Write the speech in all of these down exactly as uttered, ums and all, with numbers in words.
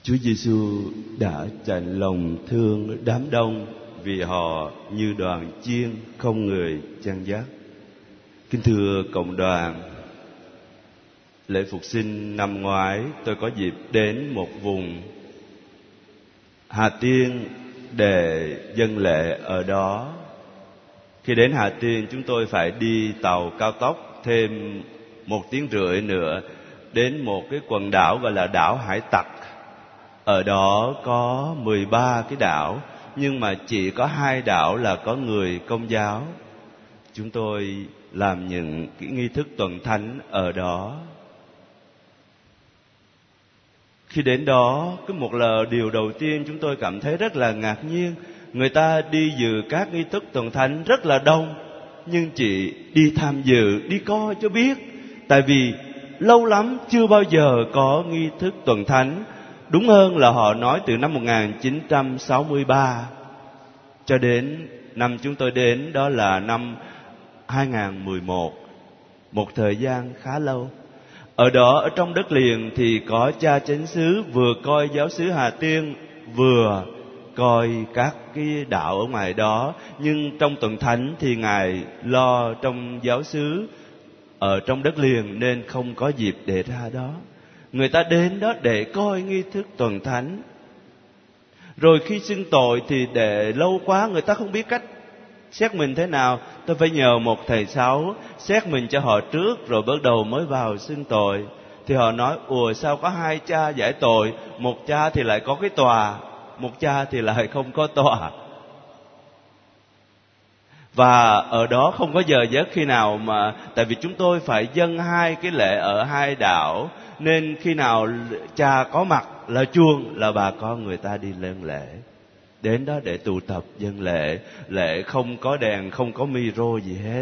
Chúa Giêsu đã chạnh lòng thương đám đông vì họ như đoàn chiên không người chăn dắt. Kính thưa cộng đoàn, lễ Phục sinh năm ngoái tôi có dịp đến một vùng Hà Tiên để dâng lễ ở đó. Khi đến Hà Tiên, chúng tôi phải đi tàu cao tốc thêm một tiếng rưỡi nữa đến một cái quần đảo gọi là đảo Hải Tặc. Ở đó có mười ba cái đảo, nhưng mà chỉ có hai đảo là có người Công giáo. Chúng tôi làm những cái nghi thức tuần thánh ở đó. Khi đến đó, cái một là điều đầu tiên chúng tôi cảm thấy rất là ngạc nhiên. Người ta đi dự các nghi thức tuần thánh rất là đông, nhưng chỉ đi tham dự, đi coi cho biết. Tại vì lâu lắm chưa bao giờ có nghi thức tuần thánh. Đúng hơn là họ nói từ năm một nghìn chín trăm sáu mươi ba cho đến năm chúng tôi đến, đó là năm hai nghìn không trăm mười một. Một thời gian khá lâu. Ở đó, ở trong đất liền thì có cha chánh xứ vừa coi giáo xứ Hà Tiên, vừa coi các cái đạo ở ngoài đó. Nhưng trong tuần thánh thì Ngài lo trong giáo xứ ở trong đất liền nên không có dịp để ra đó. Người ta đến đó để coi nghi thức tuần thánh. Rồi khi xưng tội thì để lâu quá người ta không biết cách xét mình thế nào. Tôi phải nhờ một thầy sáu xét mình cho họ trước, rồi bắt đầu mới vào xưng tội. Thì họ nói, ủa sao có hai cha giải tội, một cha thì lại có cái tòa, một cha thì lại không có tòa. Và ở đó không có giờ giấc khi nào mà, tại vì chúng tôi phải dâng hai cái lễ ở hai đảo, nên khi nào cha có mặt là chuông là bà con người ta đi lên lễ. Đến đó để tụ tập dâng lễ. Lễ không có đèn, không có micro gì hết.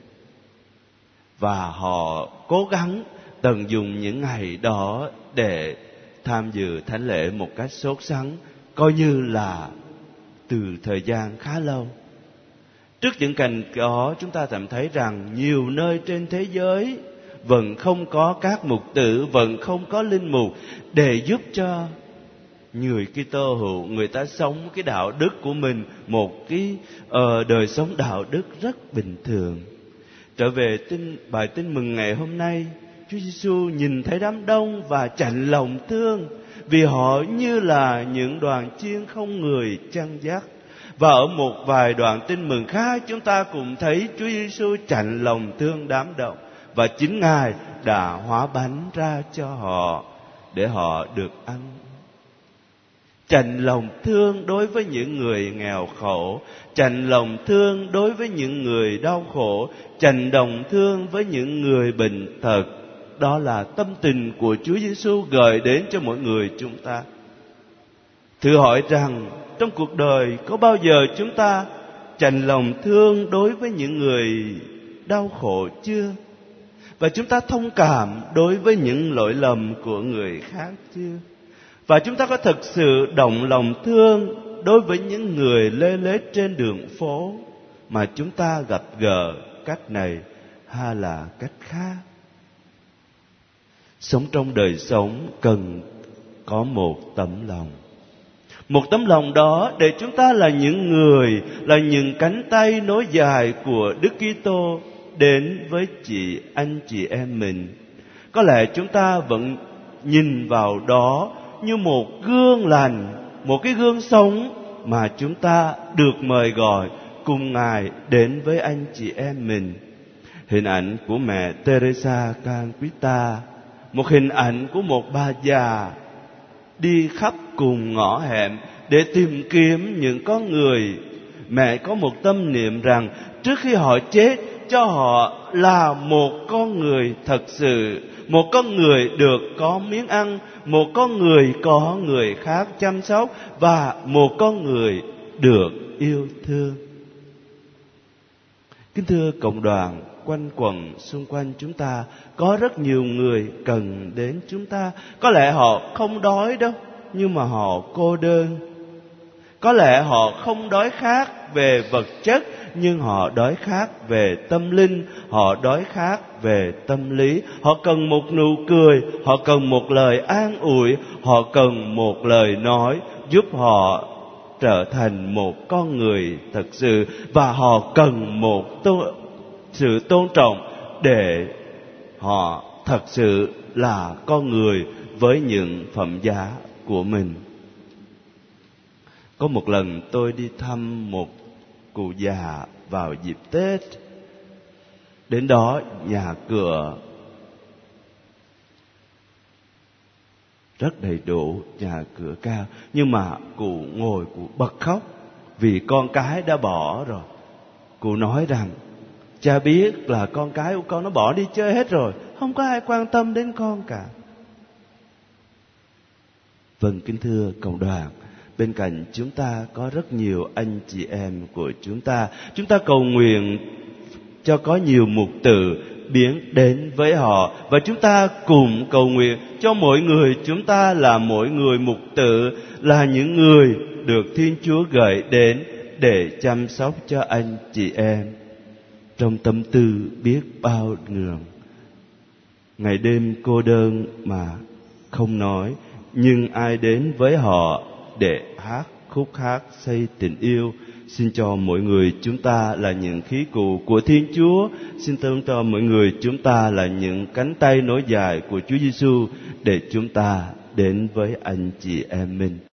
Và họ cố gắng tận dụng những ngày đó để tham dự thánh lễ một cách sốt sắng, coi như là từ thời gian khá lâu. Trước những cảnh đó, chúng ta cảm thấy rằng nhiều nơi trên thế giới vẫn không có các mục tử, vẫn không có linh mục để giúp cho người Kitô hữu người ta sống cái đạo đức của mình, một cái uh, đời sống đạo đức rất bình thường. Trở về tin bài tin mừng ngày hôm nay, Chúa Giêsu nhìn thấy đám đông và chạnh lòng thương vì họ như là những đoàn chiên không người chăn dắt. Và ở một vài đoạn tin mừng khác, chúng ta cũng thấy Chúa Giêsu chạnh lòng thương đám đông, và chính Ngài đã hóa bánh ra cho họ để họ được ăn. Chạnh lòng thương đối với những người nghèo khổ, chạnh lòng thương đối với những người đau khổ, chạnh lòng thương với những người bệnh tật. Đó là tâm tình của Chúa Giêsu gửi đến cho mỗi người chúng ta. Thử hỏi rằng trong cuộc đời có bao giờ chúng ta chạnh lòng thương đối với những người đau khổ chưa? Và chúng ta thông cảm đối với những lỗi lầm của người khác chưa? Và chúng ta có thực sự động lòng thương đối với những người lê lết trên đường phố mà chúng ta gặp gỡ cách này hay là cách khác? Sống trong đời sống cần có một tấm lòng. Một tấm lòng đó để chúng ta là những người, là những cánh tay nối dài của Đức Kitô đến với chị anh chị em mình. Có lẽ chúng ta vẫn nhìn vào đó như một gương lành, một cái gương sống mà chúng ta được mời gọi cùng Ngài đến với anh chị em mình. Hình ảnh của mẹ Teresa Calcutta, một hình ảnh của một bà già đi khắp cùng ngõ hẻm để tìm kiếm những con người. Mẹ có một tâm niệm rằng trước khi họ chết, cho họ là một con người thật sự, một con người được có miếng ăn, một con người có người khác chăm sóc, và một con người được yêu thương. Kính thưa cộng đoàn, quanh quẩn xung quanh chúng ta có rất nhiều người cần đến chúng ta. Có lẽ họ không đói đâu, nhưng mà họ cô đơn. Có lẽ họ không đói khát về vật chất, nhưng họ đói khát về tâm linh, họ đói khát về tâm lý. Họ cần một nụ cười, họ cần một lời an ủi, họ cần một lời nói giúp họ trở thành một con người thật sự, và họ cần một tôn, sự tôn trọng để họ thật sự là con người với những phẩm giá của mình. Có một lần tôi đi thăm một cụ già vào dịp Tết. Đến đó nhà cửa rất đầy đủ, nhà cửa cao, nhưng mà cụ ngồi cụ bật khóc vì con cái đã bỏ rồi. Cụ nói rằng cha biết là con cái của con nó bỏ đi chơi hết rồi, không có ai quan tâm đến con cả. Vâng, kính thưa cộng đoàn, bên cạnh chúng ta có rất nhiều anh chị em của chúng ta. Chúng ta cầu nguyện cho có nhiều mục tử biến đến với họ, và chúng ta cùng cầu nguyện cho mỗi người chúng ta là mỗi người mục tử, là những người được Thiên Chúa gửi đến để chăm sóc cho anh chị em trong tâm tư biết bao ngường. Ngày đêm cô đơn mà không nói, nhưng ai đến với họ để hát khúc hát xây tình yêu. Xin cho mỗi người chúng ta là những khí cụ của Thiên Chúa. Xin tôn cho mỗi người chúng ta là những cánh tay nối dài của Chúa Giêsu để chúng ta đến với anh chị em mình.